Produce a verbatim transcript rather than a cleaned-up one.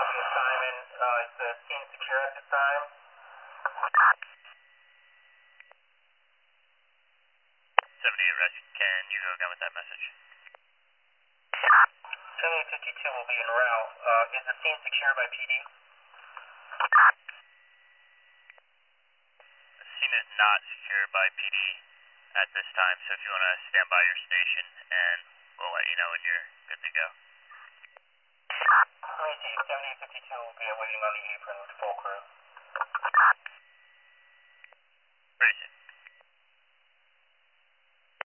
Simon, uh, is the scene secure at this time? seventy-eight Rescue, can you go again with that message? seventy-eight fifty-two will be en route. Uh, is the scene secure by P D? The scene is not secured by P D at this time, so if you want to stand by your station, and we'll let you know when you're good to go. seventy-eight fifty-two will be awaiting on the apron with full crew.